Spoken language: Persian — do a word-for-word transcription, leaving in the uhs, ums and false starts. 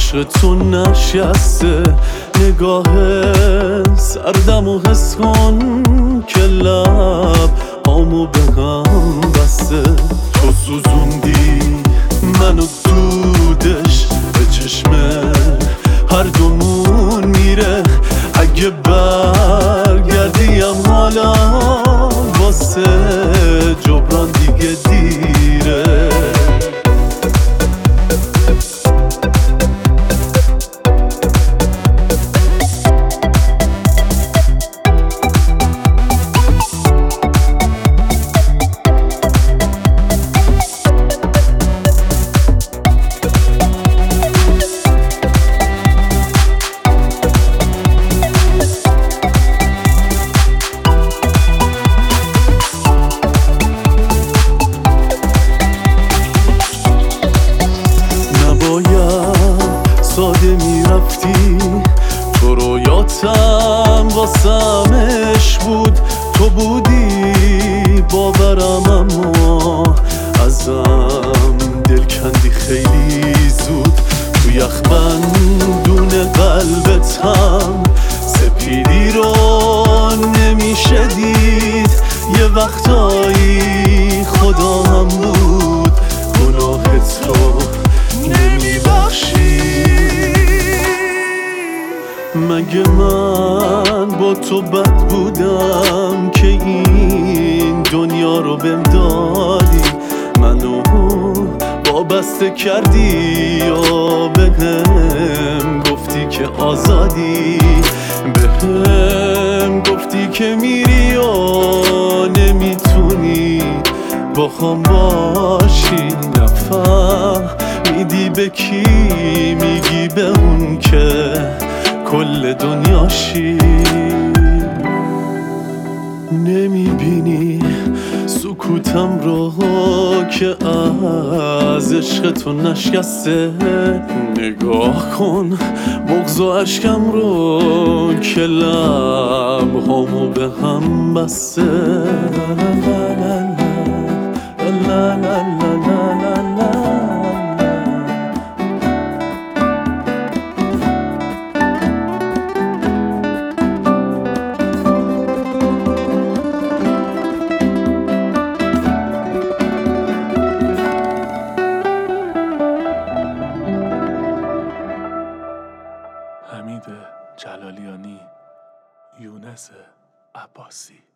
عشق تو نشسته. نگاه سردم و حس کن که لب آمو به هم بسته. تو سوزوندی منو دودش به چشم هر دومون میره. اگه برگردیم حالا واسه جبران دیگه دیره. ساده میرفتی تو رویاتم واسمش بود. تو بودی باورم اما ازم دل کندی خیلی زود. تو یخبندون قلبتم سپیدی رو نمیشه دید. یه وقتایی خدا هم بود گناهت رو نمیبخشی. مگه من با تو بد بودم که این دنیا رو بهم دادی؟ منو وابسته کردی یا بهم گفتی که آزادی؟ بهم گفتی که میری و نمیتونی با خام باشی. نفهمیدی به کی میگی؟ به اون که کل دنیاشی. نمیبینی سکوتم رو که از عشق تو نشکسته؟ نگاه کن بغض و عشقم رو که لبهامو به هم بسته. لا لا لا لا لا لا. حمید جلالیانی، یونس عباسی.